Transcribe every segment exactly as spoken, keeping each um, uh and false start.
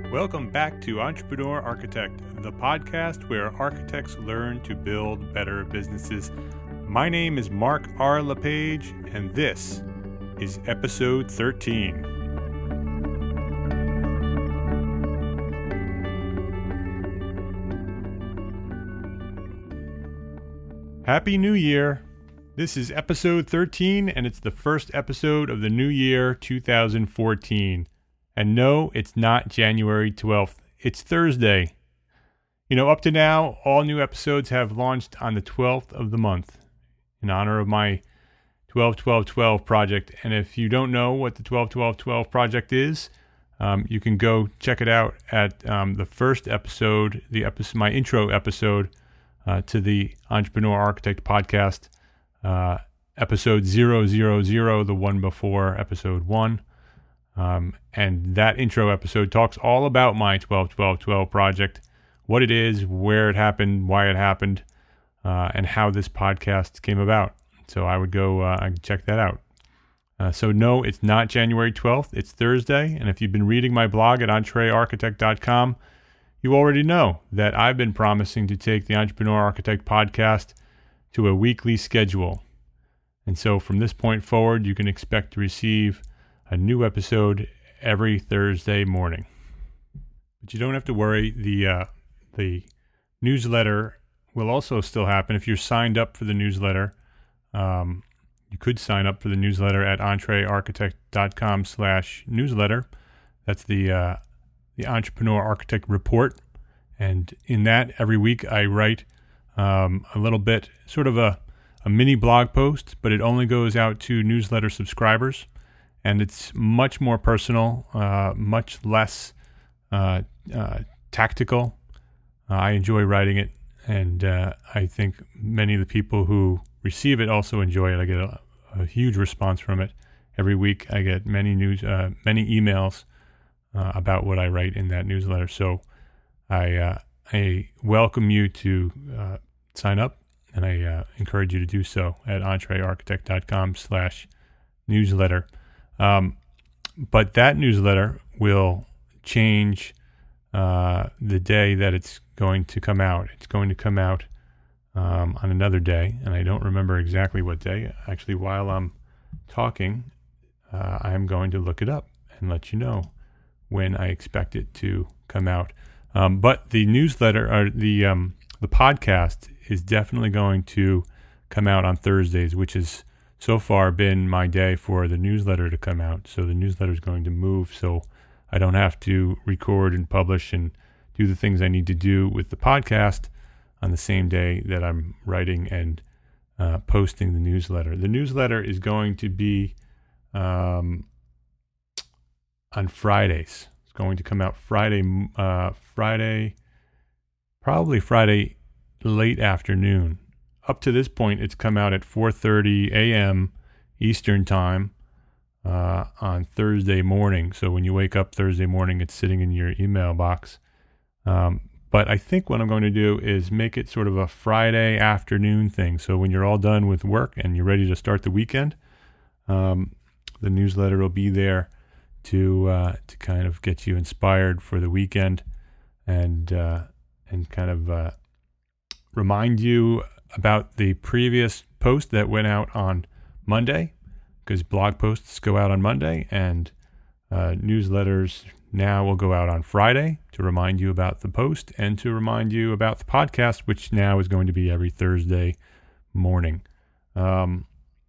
Welcome back to Entrepreneur Architect, the podcast where architects learn to build better businesses. My name is Mark R. LePage, and this is episode thirteen. Happy New Year! This is episode thirteen, and it's the first episode of the new year, two thousand fourteen. And no, it's not January twelfth. It's Thursday. You know, up to now, all new episodes have launched on the twelfth of the month in honor of my twelve twelve twelve project. And if you don't know what the twelve twelve twelve project is, um, you can go check it out at um, the first episode, the episode, my intro episode uh, to the Entrepreneur Architect podcast, uh, episode zero zero zero, the one before episode one. Um, and that intro episode talks all about my twelve twelve twelve project, what it is, where it happened, why it happened, uh, and how this podcast came about. So I would go uh, check that out. Uh, so no, it's not January twelfth. It's Thursday. And if you've been reading my blog at entree architect dot com, you already know that I've been promising to take the Entrepreneur Architect podcast to a weekly schedule. And so from this point forward, you can expect to receive a new episode every Thursday morning. But you don't have to worry. The uh, the newsletter will also still happen. If you're signed up for the newsletter, um, you could sign up for the newsletter at entree architect dot com slash newsletter. That's the uh, the Entrepreneur Architect Report. And in that, every week I write um, a little bit, sort of a, a mini blog post, but it only goes out to newsletter subscribers. And it's much more personal, uh, much less uh, uh, tactical. Uh, I enjoy writing it, and uh, I think many of the people who receive it also enjoy it. I get a, a huge response from it. Every week I get many news, uh, many emails uh, about what I write in that newsletter. So I uh, I welcome you to uh, sign up, and I uh, encourage you to do so at entree architect dot com slash newsletter. Um, but that newsletter will change uh, the day that it's going to come out. It's going to come out um, on another day, and I don't remember exactly what day. Actually, while I'm talking, uh, I'm going to look it up and let you know when I expect it to come out. Um, but the newsletter, or the um, the podcast, is definitely going to come out on Thursdays, which is so far been my day for the newsletter to come out. So the newsletter is going to move so I don't have to record and publish and do the things I need to do with the podcast on the same day that I'm writing and uh, posting the newsletter. The newsletter is going to be um, on Fridays. It's going to come out Friday, uh, Friday, probably Friday late afternoon. Up to this point, it's come out at four thirty a.m. Eastern Time uh, on Thursday morning. So when you wake up Thursday morning, it's sitting in your email box. Um, but I think what I'm going to do is make it sort of a Friday afternoon thing. So when you're all done with work and you're ready to start the weekend, um, the newsletter will be there to uh, to kind of get you inspired for the weekend and uh, and kind of uh, remind you about the previous post that went out on Monday, because blog posts go out on Monday, and uh, newsletters now will go out on Friday to remind you about the post and to remind you about the podcast, which now is going to be every Thursday morning. Um,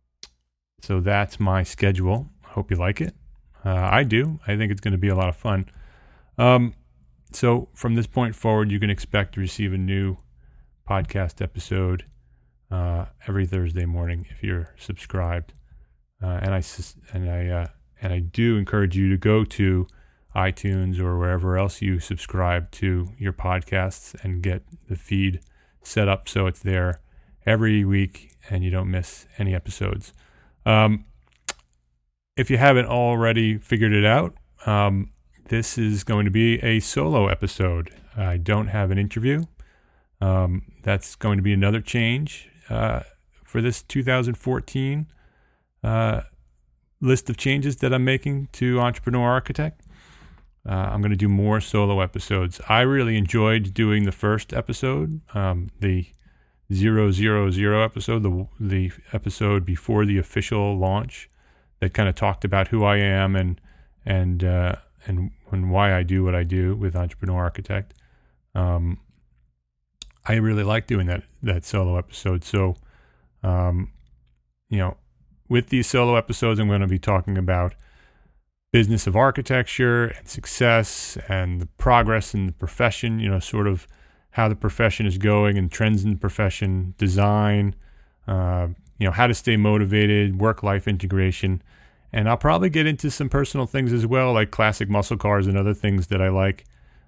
so that's my schedule. I hope you like it. Uh, I do. I think it's going to be a lot of fun. Um, so from this point forward, you can expect to receive a new podcast episode uh, every Thursday morning if you're subscribed, uh, and I and I uh, and I do encourage you to go to iTunes or wherever else you subscribe to your podcasts and get the feed set up so it's there every week and you don't miss any episodes. Um, if you haven't already figured it out, um, this is going to be a solo episode. I don't have an interview. Um, that's going to be another change uh, for this two thousand fourteen uh, list of changes that I'm making to Entrepreneur Architect. Uh, I'm going to do more solo episodes. I really enjoyed doing the first episode, um, the zero zero zero episode, the the episode before the official launch, that kind of talked about who I am and and uh, and and why I do what I do with Entrepreneur Architect. Um, I really like doing that that solo episode. So, um, you know, with these solo episodes, I'm going to be talking about business of architecture and success and the progress in the profession, you know, sort of how the profession is going and trends in the profession, design, uh, you know, how to stay motivated, work-life integration. And I'll probably get into some personal things as well, like classic muscle cars and other things that I like.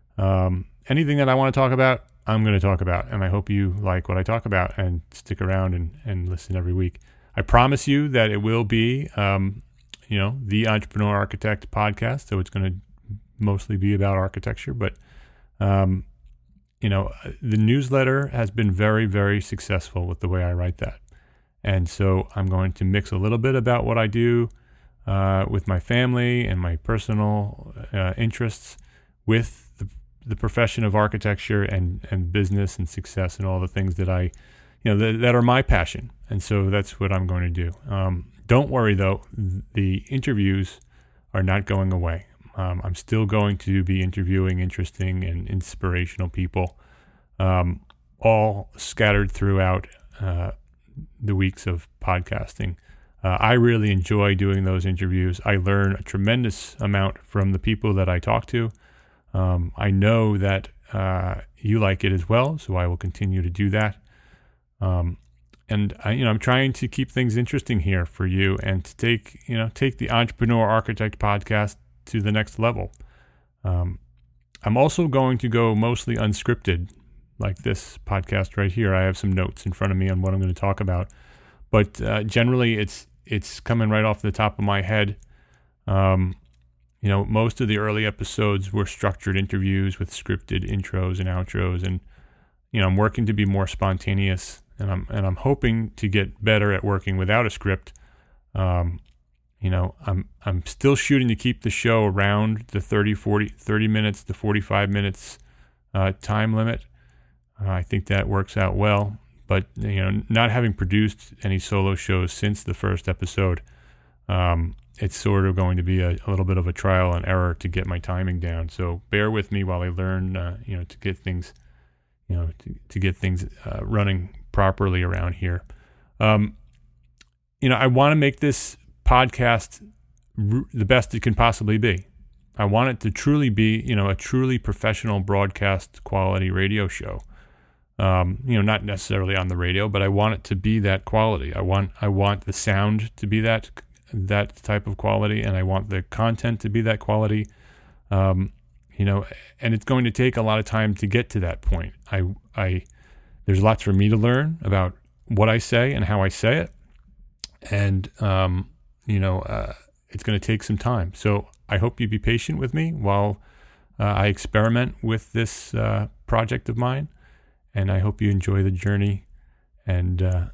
Um, anything that I want to talk about, I'm going to talk about. And I hope you like what I talk about and stick around and, and listen every week. I promise you that it will be, um, you know, the Entrepreneur Architect podcast. So it's going to mostly be about architecture. But, um, you know, the newsletter has been very, very successful with the way I write that. And so I'm going to mix a little bit about what I do uh, with my family and my personal uh, interests with the, the profession of architecture and, and business and success and all the things that I, you know, that, that are my passion. And so that's what I'm going to do. Um, don't worry, though. The interviews are not going away. Um, I'm still going to be interviewing interesting and inspirational people, um, all scattered throughout uh, the weeks of podcasting. Uh, I really enjoy doing those interviews. I learn a tremendous amount from the people that I talk to. Um, I know that uh, you like it as well, so I will continue to do that. Um, and I, you know, I'm trying to keep things interesting here for you and to take, you know, take the Entrepreneur Architect podcast to the next level. Um, I'm also going to go mostly unscripted, like this podcast right here. I have some notes in front of me on what I'm going to talk about, but uh, generally it's it's coming right off the top of my head. Um, you know, most of the early episodes were structured interviews with scripted intros and outros, and you know, I'm working to be more spontaneous, and I'm and I'm hoping to get better at working without a script. Um, You know, I'm I'm still shooting to keep the show around the thirty, forty, thirty minutes to forty-five minutes uh, time limit. Uh, I think that works out well. But, you know, not having produced any solo shows since the first episode, um, it's sort of going to be a, a little bit of a trial and error to get my timing down. So bear with me while I learn, uh, you know, to get things, you know, to, to get things uh, running properly around here. Um, you know, I want to make this podcast r- the best it can possibly be. I want it to truly be, you know, a truly professional broadcast quality radio show. Um, you know, not necessarily on the radio, but I want it to be that quality. I want I want the sound to be that that type of quality, and I want the content to be that quality. Um, you know, and it's going to take a lot of time to get to that point. I I there's lots for me to learn about what I say and how I say it, and um, you know, uh, it's going to take some time. So I hope you be patient with me while uh, I experiment with this uh, project of mine, and I hope you enjoy the journey and uh,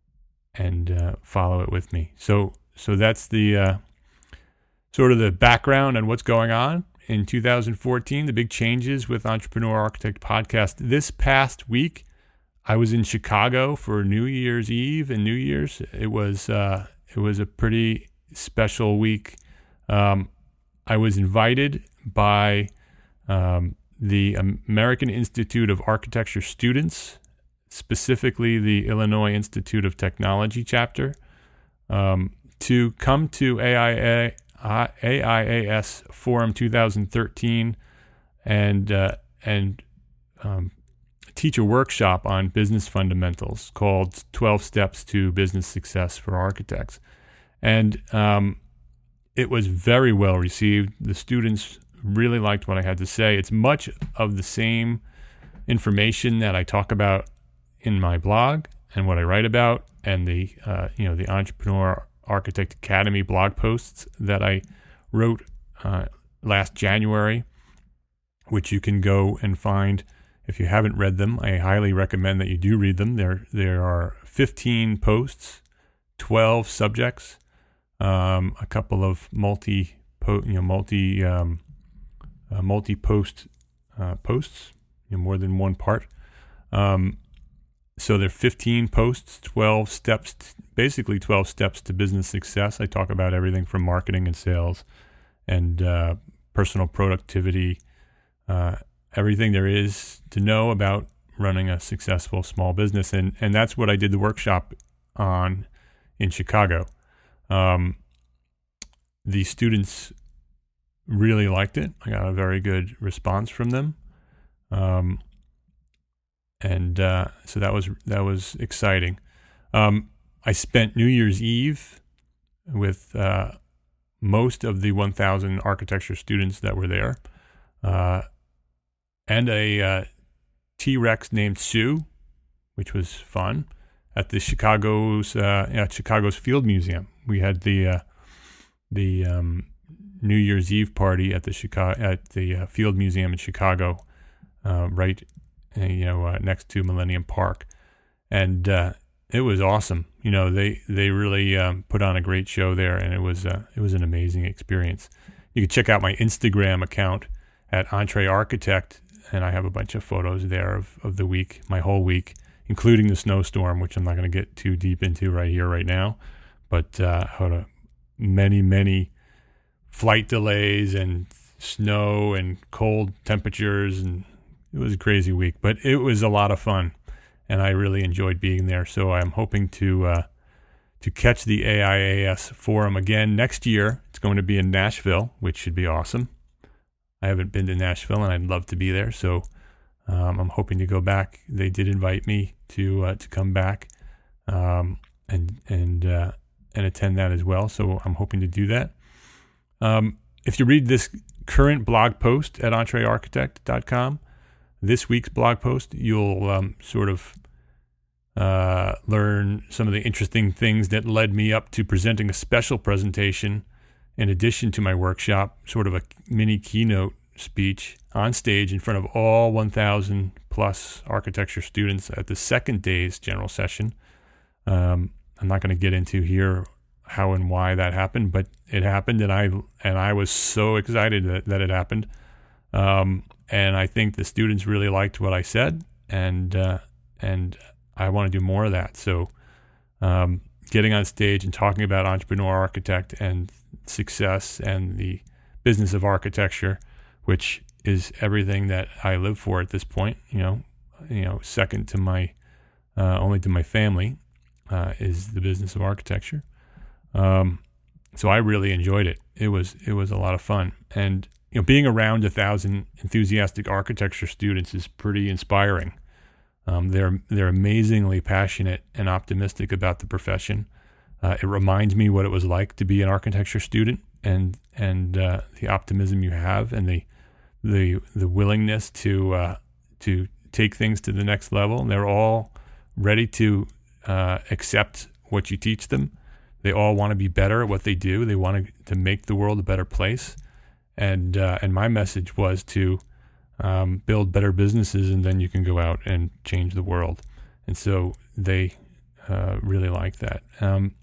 and uh, follow it with me. So so that's the uh, sort of the background on what's going on in two thousand fourteen, the big changes with Entrepreneur Architect Podcast. This past week, I was in Chicago for New Year's Eve and New Year's. It was uh, it was a pretty special week. Um, I was invited by um, the American Institute of Architecture students, specifically the Illinois Institute of Technology chapter, um, to come to A I A, A I A S Forum twenty thirteen and uh, and um, teach a workshop on business fundamentals called twelve Steps to Business Success for Architects. And um, it was very well received. The students really liked what I had to say. It's much of the same information that I talk about in my blog and what I write about, and the uh, you know the Entrepreneur Architect Academy blog posts that I wrote uh, last January, which you can go and find. If you haven't read them, I highly recommend that you do read them. There there are fifteen posts, twelve subjects, um, a couple of multi, you know, multi um, uh, multi-post uh, posts, you know, more than one part. Um, so there are fifteen posts, twelve steps, t- basically twelve steps to business success. I talk about everything from marketing and sales and uh, personal productivity, uh, everything there is to know about running a successful small business. And, and that's what I did the workshop on in Chicago. Um, the students really liked it. I got a very good response from them. Um, and uh, so that was that was exciting. Um, I spent New Year's Eve with uh, most of the one thousand architecture students that were there, uh, and a uh, T-Rex named Sue, which was fun, at the Chicago's uh, at Chicago's Field Museum. We had the uh, the um, New Year's Eve party at the Chicago at the uh, Field Museum in Chicago, uh, right, uh, you know, uh, next to Millennium Park, and uh, it was awesome. You know, they they really um, put on a great show there, and it was uh, it was an amazing experience. You can check out my Instagram account at Entre Architect, and I have a bunch of photos there of, of the week, my whole week, including the snowstorm, which I'm not going to get too deep into right here, right now. But uh, had a many, many flight delays and snow and cold temperatures, and it was a crazy week. But it was a lot of fun, and I really enjoyed being there. So I'm hoping to uh, to catch the A I A S Forum again next year. It's going to be in Nashville, which should be awesome. I haven't been to Nashville, and I'd love to be there. So um, I'm hoping to go back. They did invite me to uh, to come back um, and and uh, and attend that as well. So I'm hoping to do that. Um, if you read this current blog post at entre architect dot com, this week's blog post, you'll um, sort of uh, learn some of the interesting things that led me up to presenting a special presentation in addition to my workshop, sort of a mini keynote speech on stage in front of all one thousand plus architecture students at the second day's general session. Um, I'm not going to get into here how and why that happened, but it happened, and I and I was so excited that, that it happened. Um, and I think the students really liked what I said, and uh, and I want to do more of that. So um, getting on stage and talking about entrepreneur architect and success and the business of architecture, which is everything that I live for at this point, you know, you know, second to my, uh, only to my family, uh, is the business of architecture. Um, so I really enjoyed it. It was, it was a lot of fun. And, you know, being around a thousand enthusiastic architecture students is pretty inspiring. Um, they're, they're amazingly passionate and optimistic about the profession. Uh, it reminds me what it was like to be an architecture student, and and uh, the optimism you have, and the the the willingness to uh, to take things to the next level. They're all ready to uh, accept what you teach them. They all want to be better at what they do. They want to, to make the world a better place. And uh, and my message was to um, build better businesses, and then you can go out and change the world. And so they uh, really like that. Um,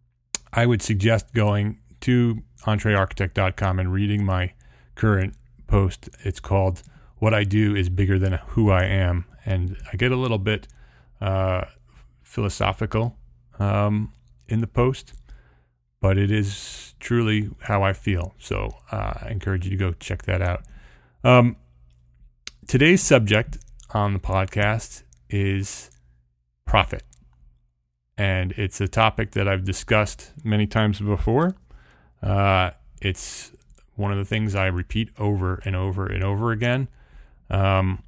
I would suggest going to entre architect dot com and reading my current post. It's called "What I Do is Bigger Than Who I Am," and I get a little bit uh, philosophical um, in the post, but it is truly how I feel. So uh, I encourage you to go check that out. Um, today's subject on the podcast is profit. And it's a topic that I've discussed many times before. Uh, it's one of the things I repeat over and over and over again. Um,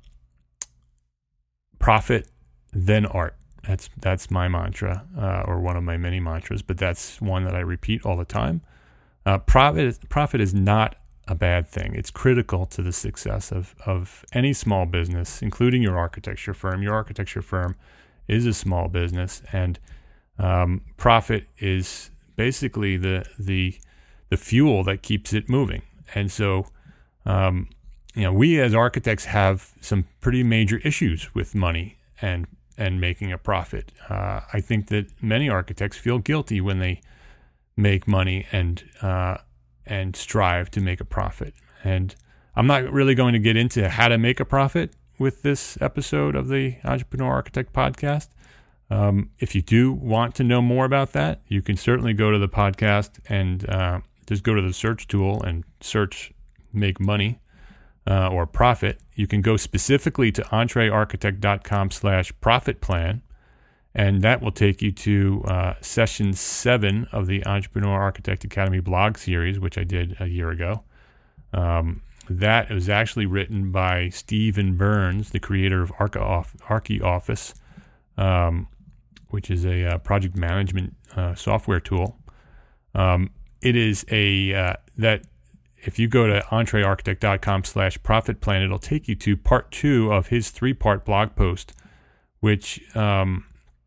profit, then art. That's that's my mantra, uh, or one of my many mantras, but that's one that I repeat all the time. Uh, profit, profit is not a bad thing. It's critical to the success of, of any small business, including your architecture firm. Your architecture firm is a small business, and Um, profit is basically the the the fuel that keeps it moving. And so, um, you know, we as architects have some pretty major issues with money and and making a profit. Uh, I think that many architects feel guilty when they make money and uh, and strive to make a profit. And I'm not really going to get into how to make a profit with this episode of the Entrepreneur Architect Podcast. Um, if you do want to know more about that, you can certainly go to the podcast and uh, just go to the search tool and search make money uh, or profit. You can go specifically to entrearchitect.com slash profit plan, and that will take you to uh, session seven of the Entrepreneur Architect Academy blog series, which I did a year ago. Um, that was actually written by Stephen Burns, the creator of ArchiOffice, um, which is a uh, project management uh, software tool. Um, it is a, uh, that if you go to entrearchitect.com slash profit plan, it'll take you to part two of his three-part blog post, which um,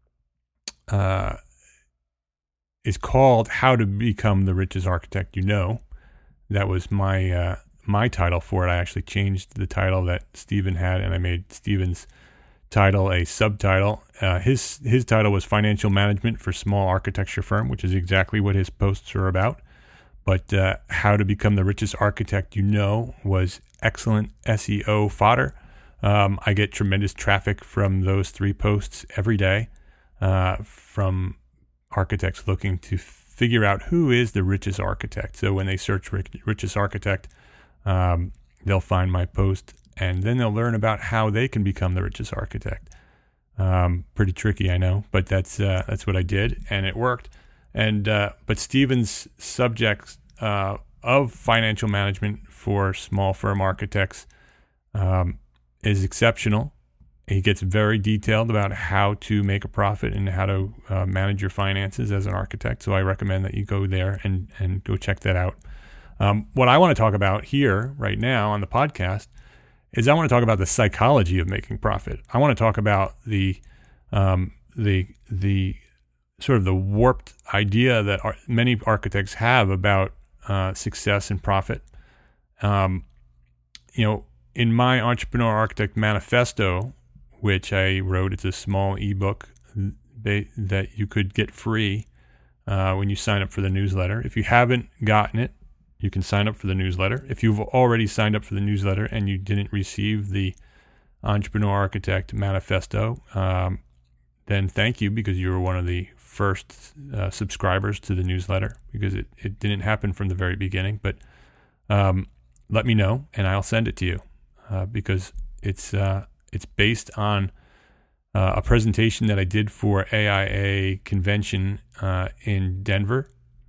uh, is called How to Become the Richest Architect You Know. That was my uh, my title for it. I actually changed the title that Stephen had, and I made Stephen's title a subtitle. Uh, his his title was Financial Management for Small Architecture Firm, which is exactly what his posts are about. But uh, How to Become the Richest Architect You Know was excellent S E O fodder. Um, I get tremendous traffic from those three posts every day uh, from architects looking to figure out who is the richest architect. So when they search richest architect, um, they'll find my post, and then they'll learn about how they can become the richest architect. Um, pretty tricky, I know, but that's uh, that's what I did, and it worked. And uh, but Stephen's subject uh, of financial management for small firm architects um, is exceptional. He gets very detailed about how to make a profit and how to uh, manage your finances as an architect. So I recommend that you go there and and go check that out. Um, what I want to talk about here right now on the podcast is I want to talk about the psychology of making profit. I want to talk about the um, the the sort of the warped idea that ar- many architects have about uh, success and profit. Um, you know, in my Entrepreneur Architect Manifesto, which I wrote, it's a small ebook ba- that you could get free uh, when you sign up for the newsletter. If you haven't gotten it, you can sign up for the newsletter. If you've already signed up for the newsletter and you didn't receive the Entrepreneur Architect Manifesto, um, then thank you, because you were one of the first uh, subscribers to the newsletter, because it, it didn't happen from the very beginning. But um, let me know and I'll send it to you uh, because it's uh, it's based on uh, a presentation that I did for A I A convention uh, in Denver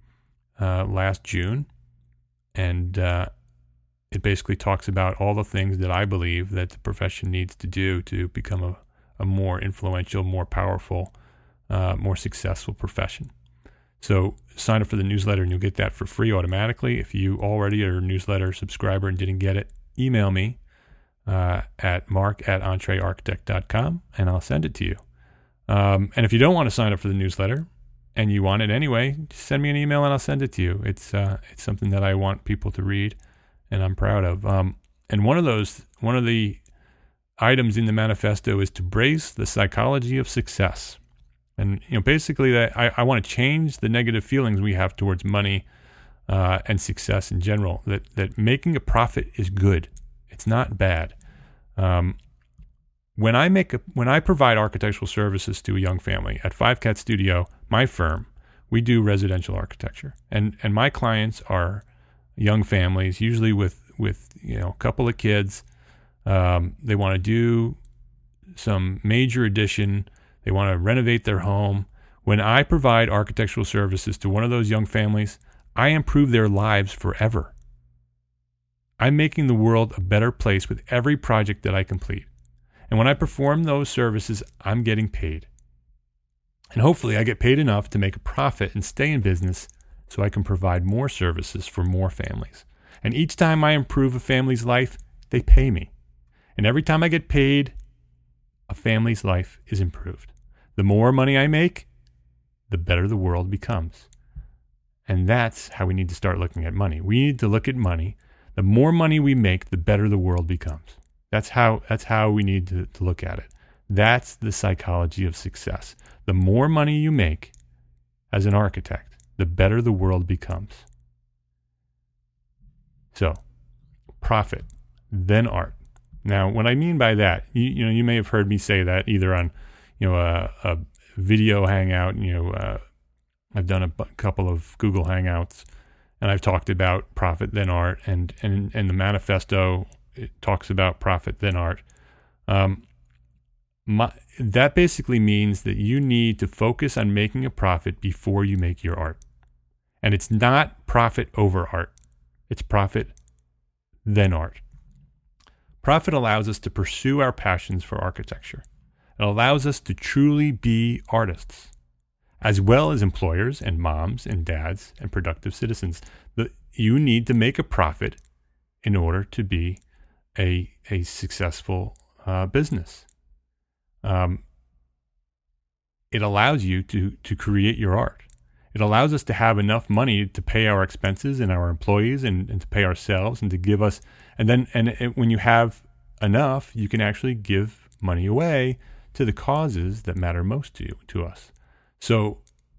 uh, last June. And uh, it basically talks about all the things that I believe that the profession needs to do to become a, a more influential, more powerful, uh, more successful profession. So sign up for the newsletter and you'll get that for free automatically. If you already are a newsletter subscriber and didn't get it, email me uh, at mark at entrearchitect dot com and I'll send it to you. Um, and if you don't want to sign up for the newsletter, and you want it anyway, just send me an email and I'll send it to you. It's uh, it's something that I want people to read, and I'm proud of. Um, and one of those, one of the items in the manifesto is to brace the psychology of success. And you know, basically, that I, I want to change the negative feelings we have towards money uh, and success in general. That that making a profit is good. It's not bad. Um, When I make a, when I provide architectural services to a young family at Five Cat Studio, my firm, we do residential architecture, and and my clients are young families, usually with with you know a couple of kids. Um, they want to do some major addition. They want to renovate their home. When I provide architectural services to one of those young families, I improve their lives forever. I'm making the world a better place with every project that I complete. And when I perform those services, I'm getting paid. And hopefully I get paid enough to make a profit and stay in business so I can provide more services for more families. And each time I improve a family's life, they pay me. And every time I get paid, a family's life is improved. The more money I make, the better the world becomes. And that's how we need to start looking at money. We need to look at money. The more money we make, the better the world becomes. That's how that's how we need to, to look at it. That's the psychology of success. The more money you make as an architect, the better the world becomes. So, profit. then art. Now, what I mean by that, you, you know, you may have heard me say that either on, you know, a, a video hangout. You know, uh, I've done a b- couple of Google Hangouts, and I've talked about profit then art, and and and the manifesto, it talks about profit then art. Um, my, that basically means that you need to focus on making a profit before you make your art, and it's not profit over art; it's profit then art. Profit allows us to pursue our passions for architecture. It allows us to truly be artists, as well as employers and moms and dads and productive citizens. The, you need to make a profit in order to be a, a successful uh, business. Um, it allows you to, to create your art. It allows us to have enough money to pay our expenses and our employees and, and to pay ourselves and to give us. And then and it, when you have enough, you can actually give money away to the causes that matter most to you, to us. So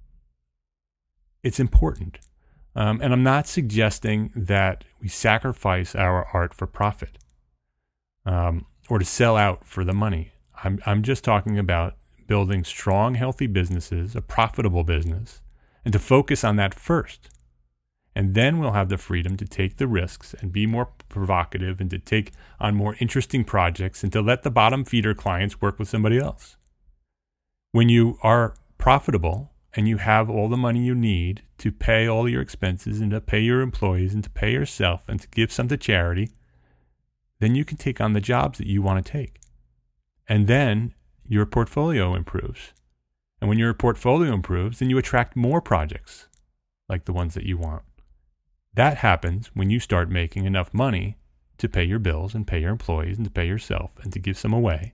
it's important. Um, and I'm not suggesting that we sacrifice our art for profit um, or to sell out for the money. I'm, I'm just talking about building strong, healthy businesses, a profitable business, and to focus on that first. And then we'll have the freedom to take the risks and be more provocative and to take on more interesting projects and to let the bottom feeder clients work with somebody else. When you are profitable and you have all the money you need to pay all your expenses and to pay your employees and to pay yourself and to give some to charity, then you can take on the jobs that you want to take. And then your portfolio improves. And when your portfolio improves, then you attract more projects like the ones that you want. That happens when you start making enough money to pay your bills and pay your employees and to pay yourself and to give some away.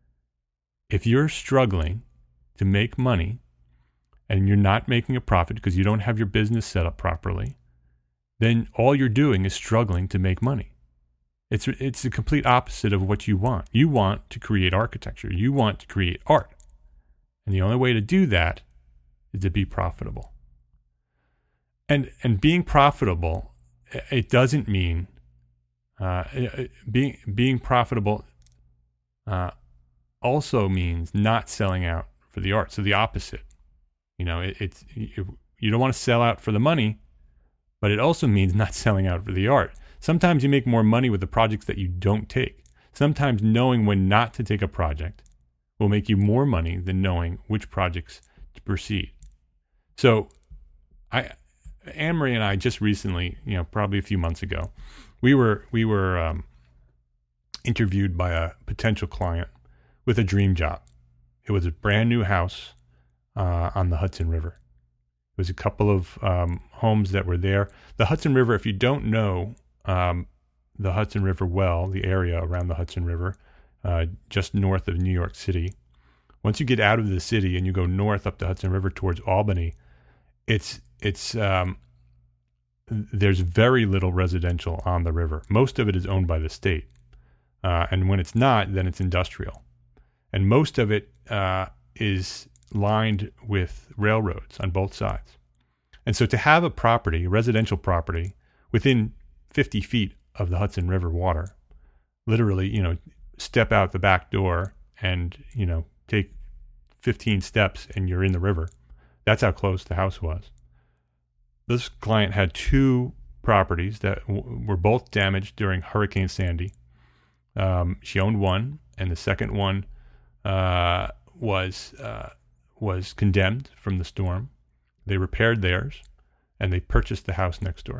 If you're struggling to make money and you're not making a profit because you don't have your business set up properly, then all you're doing is struggling to make money. It's it's the complete opposite of what you want. You want to create architecture. You want to create art. And the only way to do that is to be profitable. And and being profitable, it doesn't mean uh, being being profitable uh, also means not selling out for the art. So the opposite, you know, it, it's you, you don't want to sell out for the money, but it also means not selling out for the art. Sometimes you make more money with the projects that you don't take. Sometimes knowing when not to take a project will make you more money than knowing which projects to proceed. So I, Anne-Marie and I just recently, you know, probably a few months ago, we were, we were um, interviewed by a potential client with a dream job. It was a brand new house uh, on the Hudson River. It was a couple of um, homes that were there. The Hudson River, if you don't know um, the Hudson River well, the area around the Hudson River, uh, just north of New York City, once you get out of the city and you go north up the Hudson River towards Albany, it's it's um, there's very little residential on the river. Most of it is owned by the state, uh, and when it's not, then it's industrial, and most of it uh, is lined with railroads on both sides. And so to have a property, a residential property, within fifty feet of the Hudson River water, literally, you know, step out the back door and, you know, take fifteen steps and you're in the river. That's how close the house was. This client had two properties that w- were both damaged during Hurricane Sandy. Um, she owned one, and the second one uh, was uh, was condemned from the storm. They repaired theirs, and they purchased the house next door.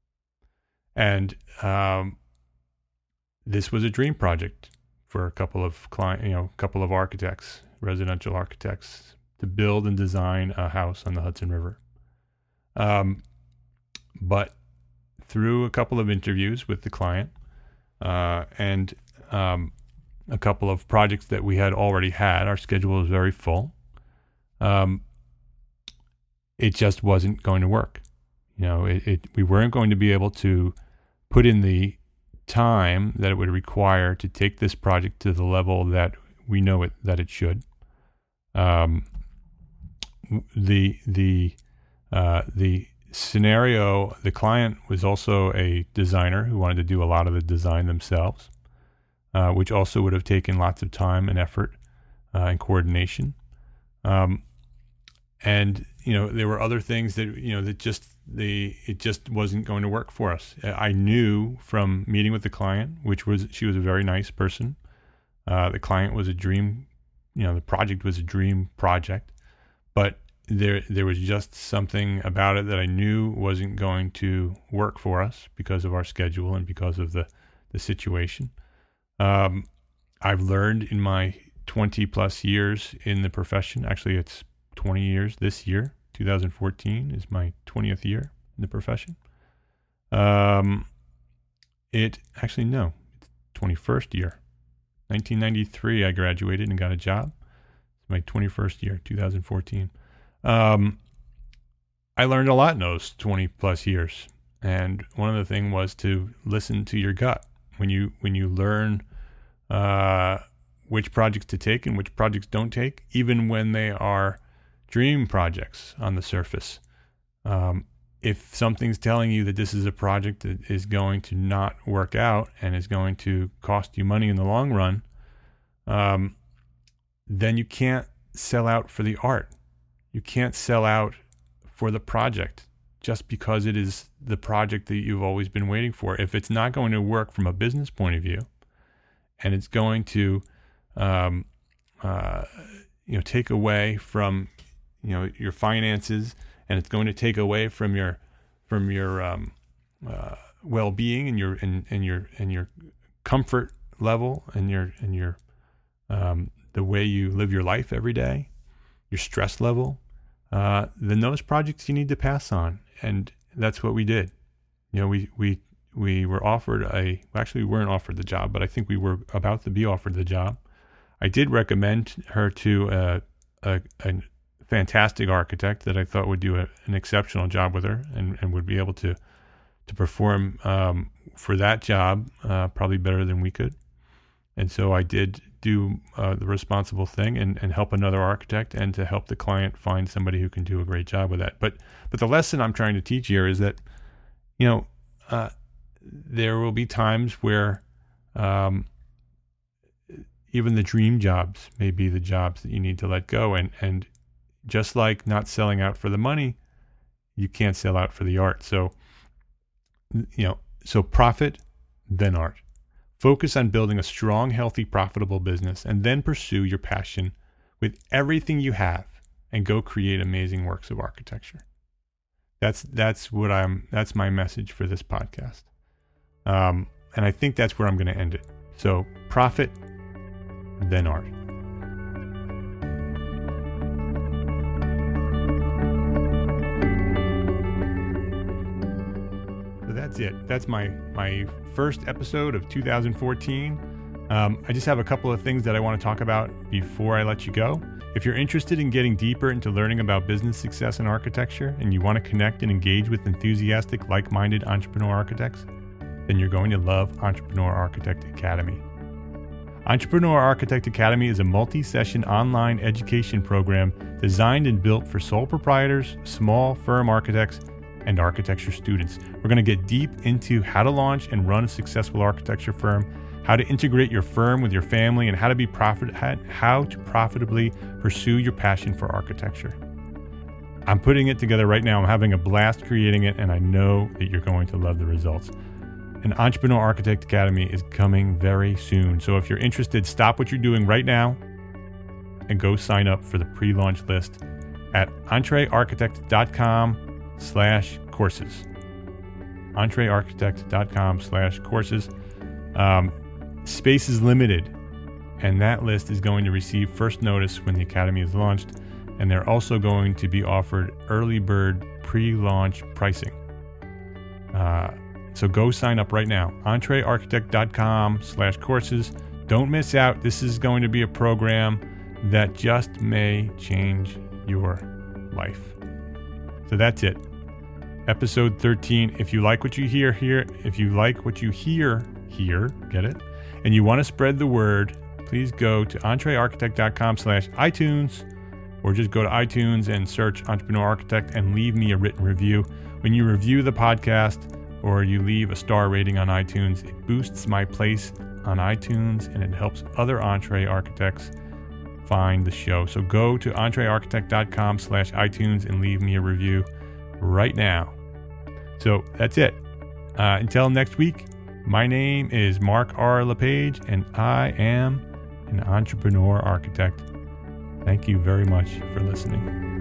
And um, this was a dream project for a couple of client, you know, a couple of architects, residential architects, to build and design a house on the Hudson River. Um, but through a couple of interviews with the client uh, and um, a couple of projects that we had already had, our schedule was very full. Um, it just wasn't going to work. You know, it, it we weren't going to be able to put in the time that it would require to take this project to the level that we know it that it should. Um, the the uh, the scenario, the client was also a designer who wanted to do a lot of the design themselves, uh, which also would have taken lots of time and effort uh, and coordination. Um, and, you know, there were other things that, you know, that just, the it just wasn't going to work for us. I knew from meeting with the client, which was, she was a very nice person. Uh, the client was a dream, you know, the project was a dream project, but there there was just something about it that I knew wasn't going to work for us because of our schedule and because of the, the situation. Um, I've learned in my twenty plus years in the profession, actually it's twenty years this year, two thousand fourteen is my twentieth year in the profession. Um, it actually, no, it's twenty-first year. nineteen ninety-three, I graduated and got a job. It's my twenty-first year, two thousand fourteen. Um, I learned a lot in those twenty plus years. And one of the things was to listen to your gut. When you, when you learn, uh, which projects to take and which projects don't take, even when they are dream projects on the surface. Um, if something's telling you that this is a project that is going to not work out and is going to cost you money in the long run, um, then you can't sell out for the art. You can't sell out for the project just because it is the project that you've always been waiting for. If it's not going to work from a business point of view, and it's going to, um, uh, you know, take away from, you know, your finances, and it's going to take away from your, from your um, uh, well-being and your and, and your and your comfort level and your and your um, the way you live your life every day, your stress level, uh, then those projects you need to pass on. And that's what we did. You know, we we we were offered a, actually we weren't offered the job, but I think we were about to be offered the job. I did recommend her to a, a, a fantastic architect that I thought would do a, an exceptional job with her and, and would be able to to perform um, for that job uh, probably better than we could. And so I did do uh, the responsible thing and, and help another architect and to help the client find somebody who can do a great job with that. But but the lesson I'm trying to teach here is that, you know, uh, there will be times where um, even the dream jobs may be the jobs that you need to let go. And, and just like not selling out for the money, you can't sell out for the art. So, you know, so profit, then art. Focus on building a strong, healthy, profitable business, and then pursue your passion with everything you have and go create amazing works of architecture. That's that's what I'm that's my message for this podcast. Um, and I think that's where I'm going to end it. So profit, then art. That's it. That's my my first episode of two thousand fourteen. Um, I just have a couple of things that I want to talk about before I let you go. If you're interested in getting deeper into learning about business success in architecture and you want to connect and engage with enthusiastic, like-minded entrepreneur architects, then you're going to love Entrepreneur Architect Academy. Entrepreneur Architect Academy is a multi-session online education program designed and built for sole proprietors, small firm architects, and architecture students. We're going to get deep into how to launch and run a successful architecture firm, how to integrate your firm with your family, and how to be profit how to profitably pursue your passion for architecture. I'm putting it together right now. I'm having a blast creating it, and I know that you're going to love the results. An Entrepreneur Architect Academy is coming very soon. So if you're interested, stop what you're doing right now and go sign up for the pre-launch list at entrearchitect.com slash courses. entrearchitect.com slash courses. Um, space is limited, and that list is going to receive first notice when the Academy is launched, and they're also going to be offered early bird pre-launch pricing. Uh, so go sign up right now. entrearchitect.com slash courses. Don't miss out. This is going to be a program that just may change your life. So that's it. Episode thirteen. If you like what you hear here, if you like what you hear here, get it? And you want to spread the word, please go to entrearchitect.com slash iTunes, or just go to iTunes and search Entrepreneur Architect and leave me a written review. When you review the podcast or you leave a star rating on iTunes, it boosts my place on iTunes and it helps other Entre Architects find the show. So go to entrearchitect.com slash iTunes and leave me a review right now. So that's it. Uh, until next week, my name is Mark R. LePage and I am an Entrepreneur Architect. Thank you very much for listening.